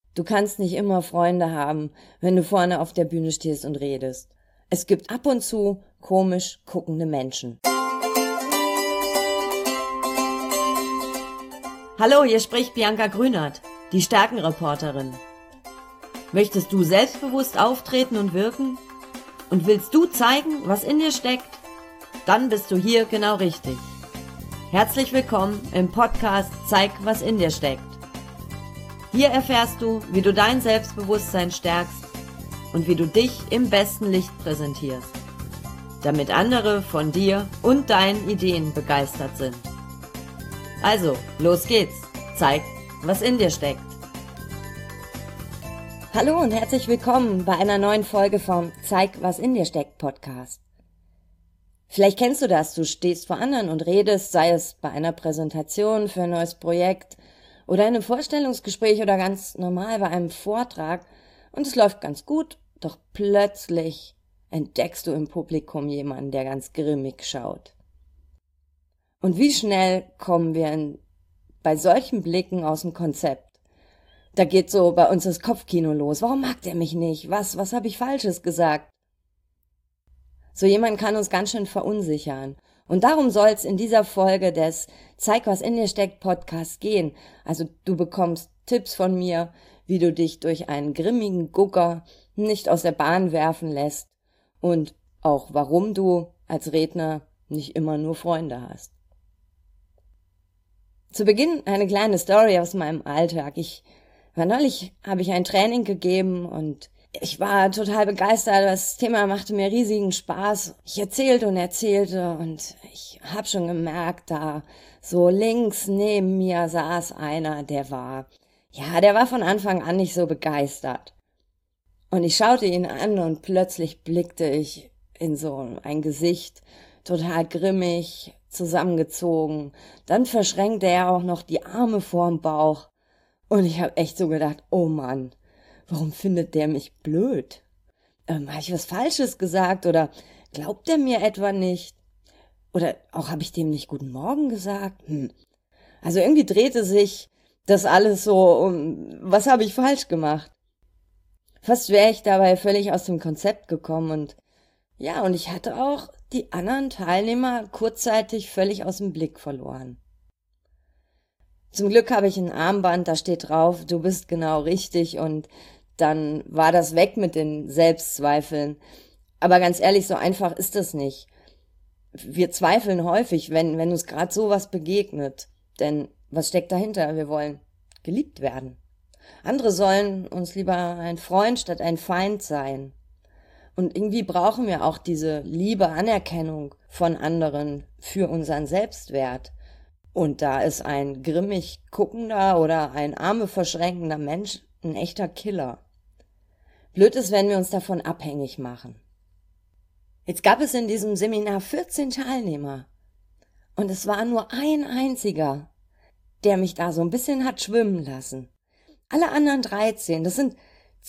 Du kannst nicht immer Freunde haben, wenn du vorne auf der Bühne stehst und redest. Es gibt ab und zu komisch guckende Menschen. Hallo, hier spricht Bianca Grünert, die Stärkenreporterin. Möchtest du selbstbewusst auftreten und wirken? Und willst du zeigen, was in dir steckt? Dann bist du hier genau richtig. Herzlich willkommen im Podcast Zeig, was in dir steckt. Hier erfährst du, wie du dein Selbstbewusstsein stärkst und wie du dich im besten Licht präsentierst, damit andere von dir und deinen Ideen begeistert sind. Also, los geht's. Zeig, was in dir steckt. Hallo und herzlich willkommen bei einer neuen Folge vom Zeig, was in dir steckt Podcast. Vielleicht kennst du das, du stehst vor anderen und redest, sei es bei einer Präsentation für ein neues Projekt oder in einem Vorstellungsgespräch oder ganz normal bei einem Vortrag und es läuft ganz gut, doch plötzlich entdeckst du im Publikum jemanden, der ganz grimmig schaut. Und wie schnell kommen wir bei solchen Blicken aus dem Konzept? Da geht so bei uns das Kopfkino los. Warum mag der mich nicht? Was habe ich Falsches gesagt? So jemand kann uns ganz schön verunsichern. Und darum soll es in dieser Folge des Zeig, was in dir steckt Podcast gehen. Also du bekommst Tipps von mir, wie du dich durch einen grimmigen Gucker nicht aus der Bahn werfen lässt und auch warum du als Redner nicht immer nur Freunde hast. Zu Beginn eine kleine Story aus meinem Alltag. Neulich habe ich ein Training gegeben und ich war total begeistert. Das Thema machte mir riesigen Spaß. Ich erzählte und ich habe schon gemerkt, da so links neben mir saß einer, der war von Anfang an nicht so begeistert. Und ich schaute ihn an und plötzlich blickte ich in so ein Gesicht, total grimmig, zusammengezogen. Dann verschränkte er auch noch die Arme vorm Bauch. Und ich habe echt so gedacht, oh Mann, warum findet der mich blöd? Habe ich was Falsches gesagt oder glaubt er mir etwa nicht? Oder auch habe ich dem nicht Guten Morgen gesagt? Also irgendwie drehte sich das alles so um, was habe ich falsch gemacht? Fast wäre ich dabei völlig aus dem Konzept gekommen und ich hatte auch die anderen Teilnehmer kurzzeitig völlig aus dem Blick verloren. Zum Glück habe ich ein Armband, da steht drauf, du bist genau richtig und dann war das weg mit den Selbstzweifeln. Aber ganz ehrlich, so einfach ist das nicht. Wir zweifeln häufig, wenn uns gerade sowas begegnet. Denn was steckt dahinter? Wir wollen geliebt werden. Andere sollen uns lieber ein Freund statt ein Feind sein. Und irgendwie brauchen wir auch diese Liebe, Anerkennung von anderen für unseren Selbstwert. Und da ist ein grimmig guckender oder ein Arme verschränkender Mensch ein echter Killer. Blöd ist, wenn wir uns davon abhängig machen. Jetzt gab es in diesem Seminar 14 Teilnehmer. Und es war nur ein einziger, der mich da so ein bisschen hat schwimmen lassen. Alle anderen 13, das sind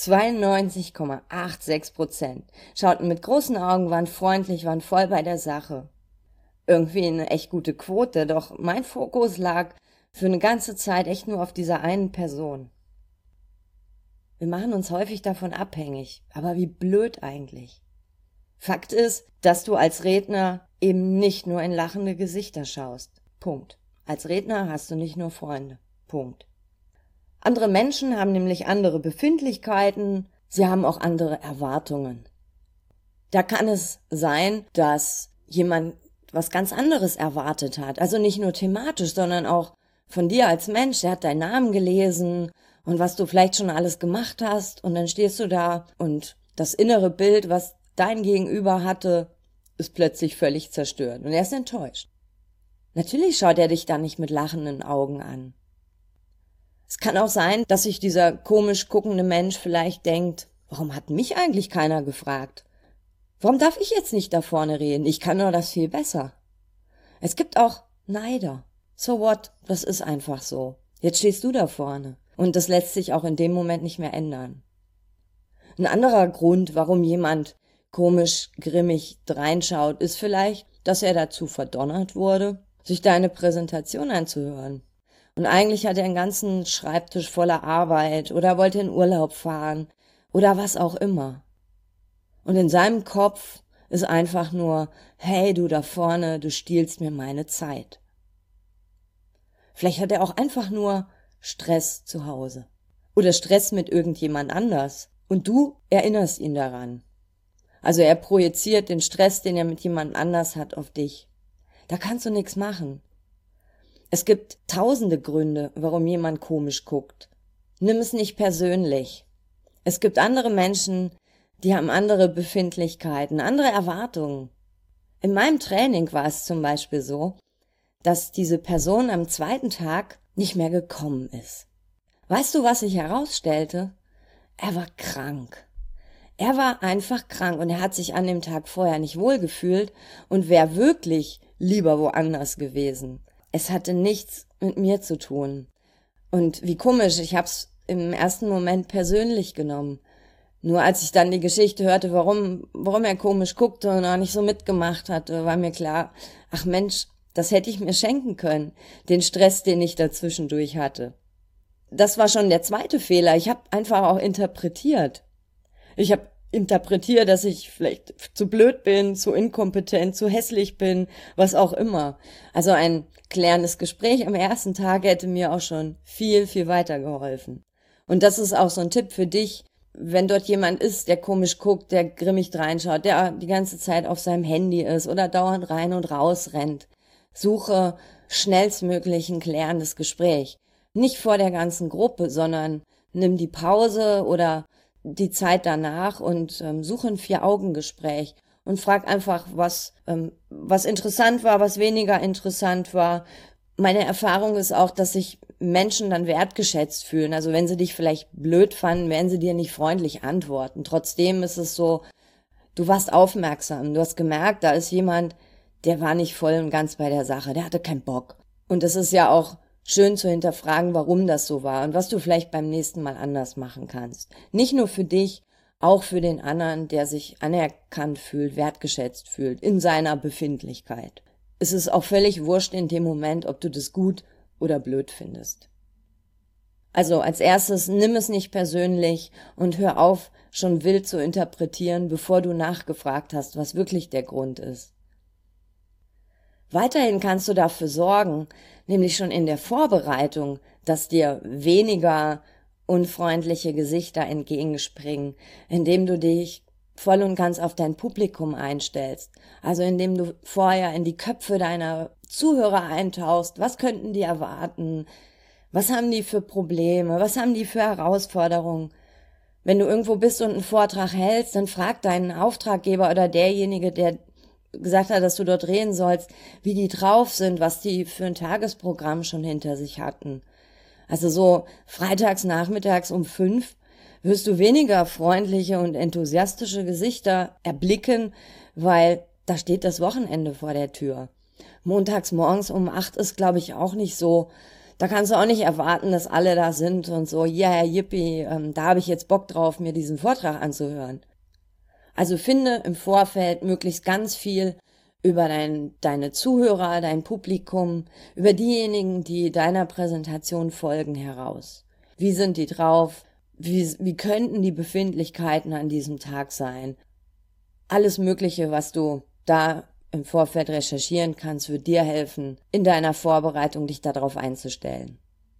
92,86%, schauten mit großen Augen, waren freundlich, waren voll bei der Sache. Irgendwie eine echt gute Quote, doch mein Fokus lag für eine ganze Zeit echt nur auf dieser einen Person. Wir machen uns häufig davon abhängig, aber wie blöd eigentlich. Fakt ist, dass du als Redner eben nicht nur in lachende Gesichter schaust. Punkt. Als Redner hast du nicht nur Freunde. Punkt. Andere Menschen haben nämlich andere Befindlichkeiten, sie haben auch andere Erwartungen. Da kann es sein, dass jemand was ganz anderes erwartet hat. Also nicht nur thematisch, sondern auch von dir als Mensch. Der hat deinen Namen gelesen und was du vielleicht schon alles gemacht hast. Und dann stehst du da und das innere Bild, was dein Gegenüber hatte, ist plötzlich völlig zerstört. Und er ist enttäuscht. Natürlich schaut er dich dann nicht mit lachenden Augen an. Es kann auch sein, dass sich dieser komisch guckende Mensch vielleicht denkt, warum hat mich eigentlich keiner gefragt? Warum darf ich jetzt nicht da vorne reden? Ich kann doch das viel besser. Es gibt auch Neider. So what? Das ist einfach so. Jetzt stehst du da vorne. Und das lässt sich auch in dem Moment nicht mehr ändern. Ein anderer Grund, warum jemand komisch, grimmig reinschaut, ist vielleicht, dass er dazu verdonnert wurde, sich deine Präsentation anzuhören. Und eigentlich hat er einen ganzen Schreibtisch voller Arbeit oder wollte in Urlaub fahren oder was auch immer. Und in seinem Kopf ist einfach nur, hey, du da vorne, du stiehlst mir meine Zeit. Vielleicht hat er auch einfach nur Stress zu Hause oder Stress mit irgendjemand anders und du erinnerst ihn daran. Also er projiziert den Stress, den er mit jemand anders hat, auf dich. Da kannst du nichts machen. Es gibt tausende Gründe, warum jemand komisch guckt. Nimm es nicht persönlich. Es gibt andere Menschen, die haben andere Befindlichkeiten, andere Erwartungen. In meinem Training war es zum Beispiel so, dass diese Person am zweiten Tag nicht mehr gekommen ist. Weißt du, was sich herausstellte? Er war krank. Er war einfach krank und er hat sich an dem Tag vorher nicht wohlgefühlt und wäre wirklich lieber woanders gewesen. Es hatte nichts mit mir zu tun. Und wie komisch, ich hab's im ersten Moment persönlich genommen. Nur als ich dann die Geschichte hörte, warum er komisch guckte und auch nicht so mitgemacht hatte, war mir klar, ach Mensch, das hätte ich mir schenken können, den Stress, den ich dazwischendurch hatte. Das war schon der zweite Fehler. Ich habe einfach auch interpretiert. Ich habe interpretiert, dass ich vielleicht zu blöd bin, zu inkompetent, zu hässlich bin, was auch immer. Also ein klärendes Gespräch am ersten Tag hätte mir auch schon viel, viel weitergeholfen. Und das ist auch so ein Tipp für dich, wenn dort jemand ist, der komisch guckt, der grimmig reinschaut, der die ganze Zeit auf seinem Handy ist oder dauernd rein und raus rennt. Suche schnellstmöglich ein klärendes Gespräch. Nicht vor der ganzen Gruppe, sondern nimm die Pause oder die Zeit danach und suche ein Vier-Augen-Gespräch und frag einfach, was interessant war, was weniger interessant war. Meine Erfahrung ist auch, dass sich Menschen dann wertgeschätzt fühlen. Also wenn sie dich vielleicht blöd fanden, werden sie dir nicht freundlich antworten. Trotzdem ist es so, du warst aufmerksam, du hast gemerkt, da ist jemand, der war nicht voll und ganz bei der Sache, der hatte keinen Bock. Und es ist ja auch schön zu hinterfragen, warum das so war und was du vielleicht beim nächsten Mal anders machen kannst. Nicht nur für dich, auch für den anderen, der sich anerkannt fühlt, wertgeschätzt fühlt in seiner Befindlichkeit. Es ist auch völlig wurscht in dem Moment, ob du das gut oder blöd findest. Also als erstes, nimm es nicht persönlich und hör auf, schon wild zu interpretieren, bevor du nachgefragt hast, was wirklich der Grund ist. Weiterhin kannst du dafür sorgen, nämlich schon in der Vorbereitung, dass dir weniger unfreundliche Gesichter entgegenspringen, indem du dich voll und ganz auf dein Publikum einstellst. Also indem du vorher in die Köpfe deiner Zuhörer eintauchst. Was könnten die erwarten? Was haben die für Probleme? Was haben die für Herausforderungen? Wenn du irgendwo bist und einen Vortrag hältst, dann frag deinen Auftraggeber oder derjenige, der gesagt hat, dass du dort reden sollst, wie die drauf sind, was die für ein Tagesprogramm schon hinter sich hatten. Also so freitags nachmittags um 5 wirst du weniger freundliche und enthusiastische Gesichter erblicken, weil da steht das Wochenende vor der Tür. Montags morgens um 8 ist, glaube ich, auch nicht so. Da kannst du auch nicht erwarten, dass alle da sind und so, yeah, yippie, da habe ich jetzt Bock drauf, mir diesen Vortrag anzuhören. Also finde im Vorfeld möglichst ganz viel über deine Zuhörer, dein Publikum, über diejenigen, die deiner Präsentation folgen, heraus. Wie sind die drauf? Wie könnten die Befindlichkeiten an diesem Tag sein? Alles Mögliche, was du da im Vorfeld recherchieren kannst, wird dir helfen, in deiner Vorbereitung dich darauf einzustellen.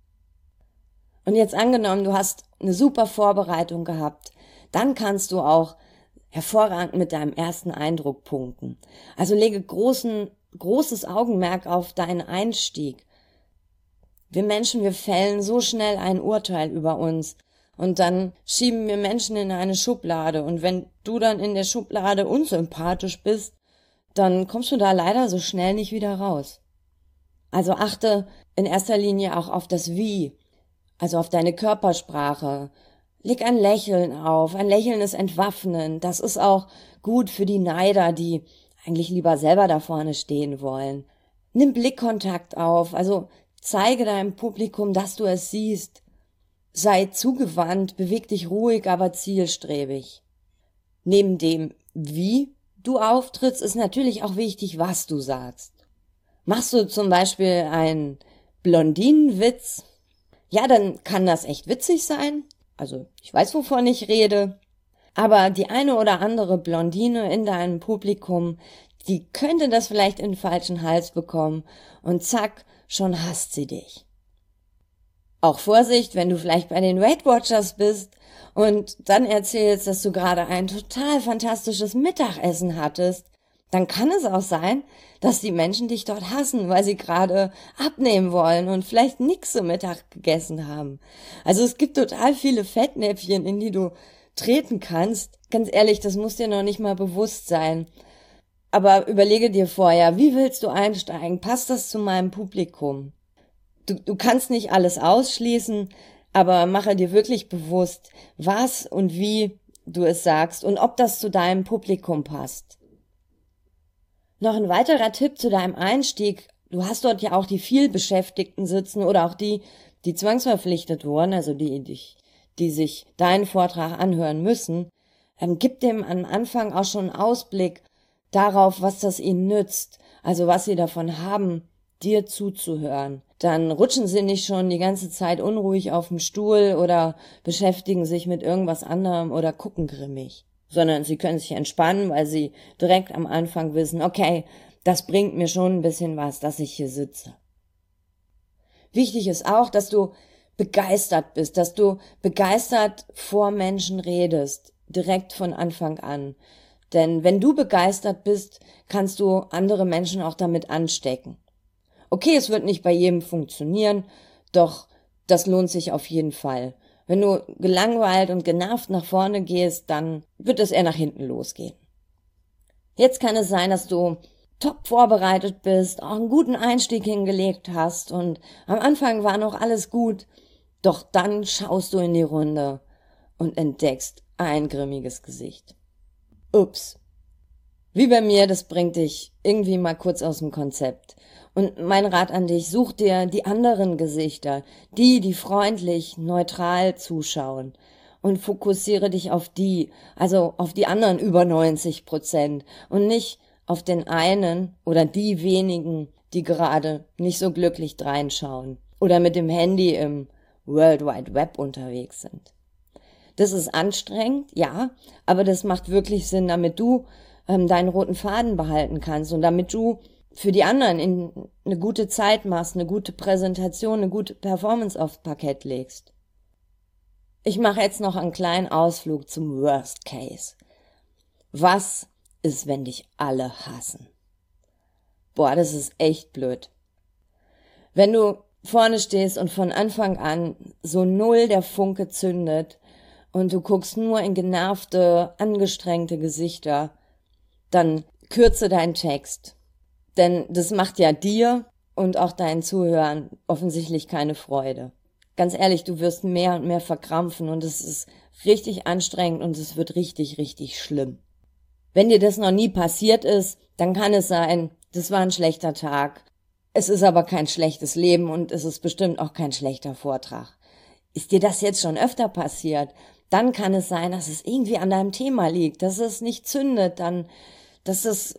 Und jetzt angenommen, du hast eine super Vorbereitung gehabt, dann kannst du auch hervorragend mit deinem ersten Eindruck punkten. Also lege großes Augenmerk auf deinen Einstieg. Wir Menschen, wir fällen so schnell ein Urteil über uns und dann schieben wir Menschen in eine Schublade und wenn du dann in der Schublade unsympathisch bist, dann kommst du da leider so schnell nicht wieder raus. Also achte in erster Linie auch auf das Wie, also auf deine Körpersprache. Leg ein Lächeln auf. Ein Lächeln ist entwaffnend. Das ist auch gut für die Neider, die eigentlich lieber selber da vorne stehen wollen. Nimm Blickkontakt auf. Also zeige deinem Publikum, dass du es siehst. Sei zugewandt, beweg dich ruhig, aber zielstrebig. Neben dem Wie du auftrittst, ist natürlich auch wichtig, was du sagst. Machst du zum Beispiel ein Blondinenwitz, ja, dann kann das echt witzig sein. Also ich weiß, wovon ich rede. Aber die eine oder andere Blondine in deinem Publikum, die könnte das vielleicht in den falschen Hals bekommen und zack, schon hasst sie dich. Auch Vorsicht, wenn du vielleicht bei den Weight Watchers bist und dann erzählst, dass du gerade ein total fantastisches Mittagessen hattest, dann kann es auch sein, dass die Menschen dich dort hassen, weil sie gerade abnehmen wollen und vielleicht nix zum Mittag gegessen haben. Also es gibt total viele Fettnäpfchen, in die du treten kannst. Ganz ehrlich, das muss dir noch nicht mal bewusst sein. Aber überlege dir vorher, wie willst du einsteigen? Passt das zu meinem Publikum? Du kannst nicht alles ausschließen, aber mache dir wirklich bewusst, was und wie du es sagst und ob das zu deinem Publikum passt. Noch ein weiterer Tipp zu deinem Einstieg. Du hast dort ja auch die vielbeschäftigten sitzen oder auch die zwangsverpflichtet wurden, also die sich deinen Vortrag anhören müssen. Gib dem am Anfang auch schon einen Ausblick darauf, was das ihnen nützt, also was sie davon haben, dir zuzuhören. Dann rutschen sie nicht schon die ganze Zeit unruhig auf dem Stuhl oder beschäftigen sich mit irgendwas anderem oder gucken grimmig, sondern sie können sich entspannen, weil sie direkt am Anfang wissen, okay, das bringt mir schon ein bisschen was, dass ich hier sitze. Wichtig ist auch, dass du begeistert bist, dass du begeistert vor Menschen redest, direkt von Anfang an. Denn wenn du begeistert bist, kannst du andere Menschen auch damit anstecken. Okay, es wird nicht bei jedem funktionieren, doch das lohnt sich auf jeden Fall. Wenn du gelangweilt und genervt nach vorne gehst, dann wird es eher nach hinten losgehen. Jetzt kann es sein, dass du top vorbereitet bist, auch einen guten Einstieg hingelegt hast und am Anfang war noch alles gut, doch dann schaust du in die Runde und entdeckst ein grimmiges Gesicht. Ups. Wie bei mir, das bringt dich irgendwie mal kurz aus dem Konzept. Und mein Rat an dich, such dir die anderen Gesichter, die freundlich, neutral zuschauen und fokussiere dich auf die, also auf die anderen über 90% und nicht auf den einen oder die wenigen, die gerade nicht so glücklich dreinschauen oder mit dem Handy im World Wide Web unterwegs sind. Das ist anstrengend, ja, aber das macht wirklich Sinn, damit du deinen roten Faden behalten kannst und damit du für die anderen eine gute Zeit machst, eine gute Präsentation, eine gute Performance aufs Parkett legst. Ich mache jetzt noch einen kleinen Ausflug zum Worst Case. Was ist, wenn dich alle hassen? Boah, das ist echt blöd. Wenn du vorne stehst und von Anfang an so null der Funke zündet und du guckst nur in genervte, angestrengte Gesichter, dann kürze deinen Text. Denn das macht ja dir und auch deinen Zuhörern offensichtlich keine Freude. Ganz ehrlich, du wirst mehr und mehr verkrampfen und es ist richtig anstrengend und es wird richtig, richtig schlimm. Wenn dir das noch nie passiert ist, dann kann es sein, das war ein schlechter Tag. Es ist aber kein schlechtes Leben und es ist bestimmt auch kein schlechter Vortrag. Ist dir das jetzt schon öfter passiert, dann kann es sein, dass es irgendwie an deinem Thema liegt, dass es nicht zündet, dann dass es,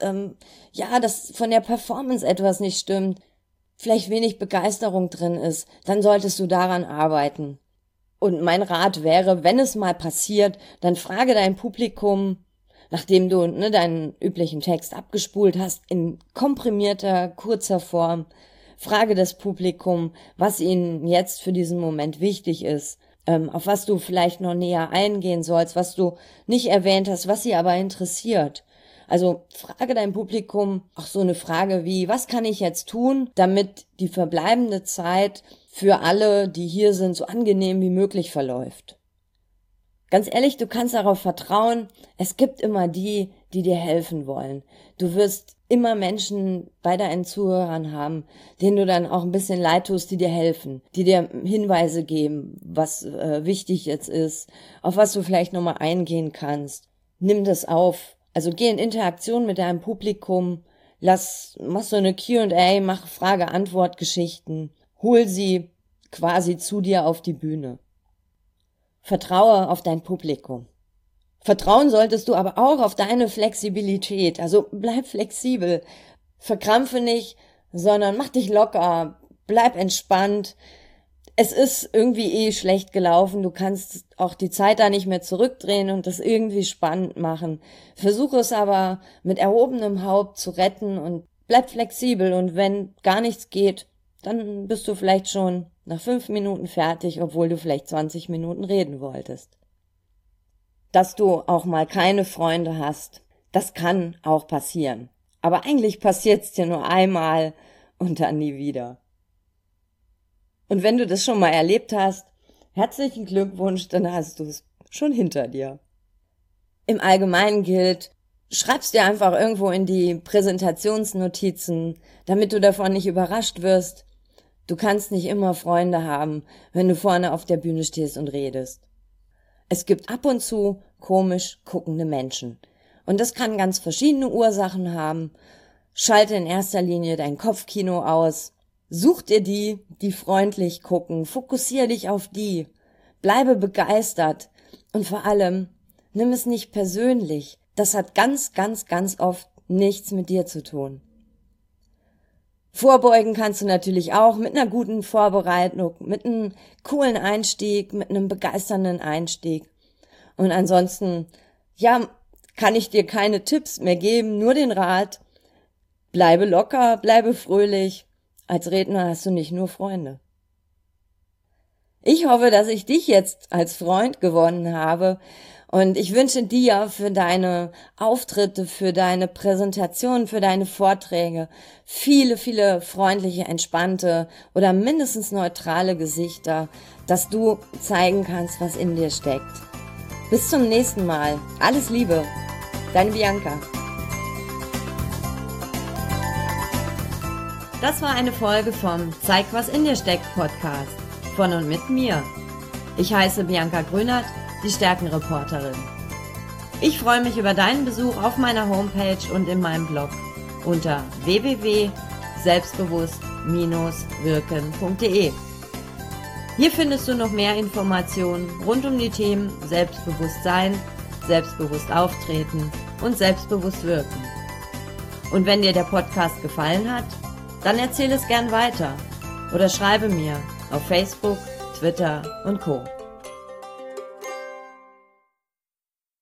dass von der Performance etwas nicht stimmt, vielleicht wenig Begeisterung drin ist, dann solltest du daran arbeiten. Und mein Rat wäre, wenn es mal passiert, dann frage dein Publikum, nachdem du deinen üblichen Text abgespult hast, in komprimierter, kurzer Form, frage das Publikum, was ihnen jetzt für diesen Moment wichtig ist, auf was du vielleicht noch näher eingehen sollst, was du nicht erwähnt hast, was sie aber interessiert. Also frage dein Publikum auch so eine Frage wie, was kann ich jetzt tun, damit die verbleibende Zeit für alle, die hier sind, so angenehm wie möglich verläuft. Ganz ehrlich, du kannst darauf vertrauen, es gibt immer die dir helfen wollen. Du wirst immer Menschen bei deinen Zuhörern haben, denen du dann auch ein bisschen leid tust, die dir helfen, die dir Hinweise geben, was wichtig jetzt ist, auf was du vielleicht nochmal eingehen kannst. Nimm das auf. Also geh in Interaktion mit deinem Publikum, mach so eine Q&A, mach Frage-Antwort-Geschichten, hol sie quasi zu dir auf die Bühne. Vertraue auf dein Publikum. Vertrauen solltest du aber auch auf deine Flexibilität, also bleib flexibel, verkrampfe nicht, sondern mach dich locker, bleib entspannt. Es ist irgendwie schlecht gelaufen, du kannst auch die Zeit da nicht mehr zurückdrehen und das irgendwie spannend machen. Versuche es aber mit erhobenem Haupt zu retten und bleib flexibel, und wenn gar nichts geht, dann bist du vielleicht schon nach 5 Minuten fertig, obwohl du vielleicht 20 Minuten reden wolltest. Dass du auch mal keine Freunde hast, das kann auch passieren. Aber eigentlich passiert's dir nur einmal und dann nie wieder. Und wenn du das schon mal erlebt hast, herzlichen Glückwunsch, dann hast du es schon hinter dir. Im Allgemeinen gilt, schreib's dir einfach irgendwo in die Präsentationsnotizen, damit du davon nicht überrascht wirst. Du kannst nicht immer Freunde haben, wenn du vorne auf der Bühne stehst und redest. Es gibt ab und zu komisch guckende Menschen. Und das kann ganz verschiedene Ursachen haben. Schalte in erster Linie dein Kopfkino aus. Such dir die freundlich gucken. Fokussiere dich auf die. Bleibe begeistert. Und vor allem, nimm es nicht persönlich. Das hat ganz, ganz, ganz oft nichts mit dir zu tun. Vorbeugen kannst du natürlich auch mit einer guten Vorbereitung, mit einem coolen Einstieg, mit einem begeisternden Einstieg. Und ansonsten, ja, kann ich dir keine Tipps mehr geben, nur den Rat: Bleibe locker, bleibe fröhlich. Als Redner hast du nicht nur Freunde. Ich hoffe, dass ich dich jetzt als Freund gewonnen habe, und ich wünsche dir für deine Auftritte, für deine Präsentationen, für deine Vorträge viele, viele freundliche, entspannte oder mindestens neutrale Gesichter, dass du zeigen kannst, was in dir steckt. Bis zum nächsten Mal. Alles Liebe. Deine Bianca. Das war eine Folge vom Zeig, was in dir steckt Podcast. Von und mit mir. Ich heiße Bianca Grünert, die Stärkenreporterin. Ich freue mich über deinen Besuch auf meiner Homepage und in meinem Blog unter www.selbstbewusst-wirken.de. Hier findest du noch mehr Informationen rund um die Themen Selbstbewusstsein, selbstbewusst auftreten und selbstbewusst wirken. Und wenn dir der Podcast gefallen hat, dann erzähle es gern weiter oder schreibe mir auf Facebook, Twitter und Co.